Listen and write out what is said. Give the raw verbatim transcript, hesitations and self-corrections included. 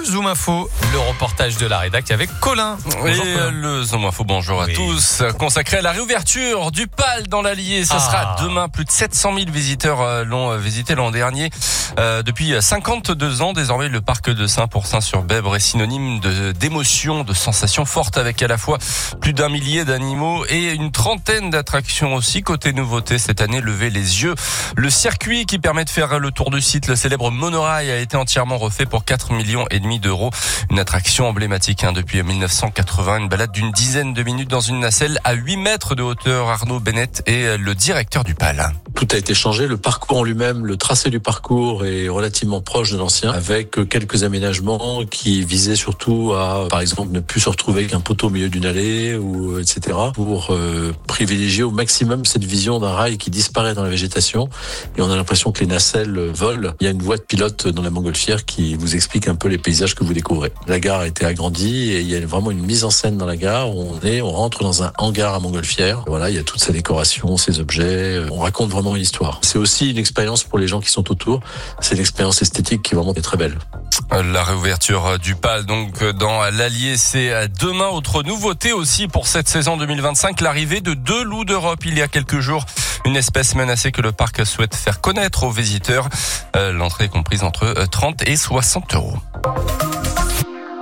le Zoom Info, le reportage de la rédac avec Colin. Bonjour, Et Colin. Le Zoom Info, bonjour oui. à tous, consacré à la réouverture du P A L dans l'Allier. Ça ah. sera demain. Plus de sept cent mille visiteurs l'ont visité l'an dernier. Euh, depuis cinquante-deux ans, désormais, le parc de Saint-Pourçain-sur-Bèbre est synonyme de, d'émotions, de sensations fortes, avec à la fois plus d'un millier d'animaux et une trentaine d'attractions aussi. Côté nouveauté, cette année, levez les yeux. Le circuit qui permet de faire le tour du site, le célèbre monorail, a été entièrement refait pour quatre millions et demi d'euros. Une attraction emblématique hein, depuis mille neuf cent quatre-vingts. Une balade d'une dizaine de minutes dans une nacelle à huit mètres de hauteur. Arnaud Bennett est le directeur du P A L. Tout a été changé. Le parcours en lui-même, le tracé du parcours est relativement proche de l'ancien, avec quelques aménagements qui visaient surtout à, par exemple, ne plus se retrouver avec un poteau au milieu d'une allée, ou et cetera, pour euh, privilégier au maximum cette vision d'un rail qui disparaît dans la végétation. Et on a l'impression que les nacelles volent. Il y a une voie de pilote dans la montgolfière qui vous explique un peu les paysages que vous découvrez. La gare a été agrandie et il y a vraiment une mise en scène dans la gare où on est, on rentre dans un hangar à montgolfière. Voilà, il y a toute sa décoration, ses objets. On raconte vraiment une histoire. C'est aussi une expérience pour les gens qui sont autour. C'est une expérience esthétique qui vraiment est très belle. La réouverture du P A L donc dans l'Allier, c'est demain. Autre nouveauté aussi pour cette saison deux mille vingt-cinq, l'arrivée de deux loups d'Europe il y a quelques jours. Une espèce menacée que le parc souhaite faire connaître aux visiteurs. L'entrée est comprise entre trente et soixante euros.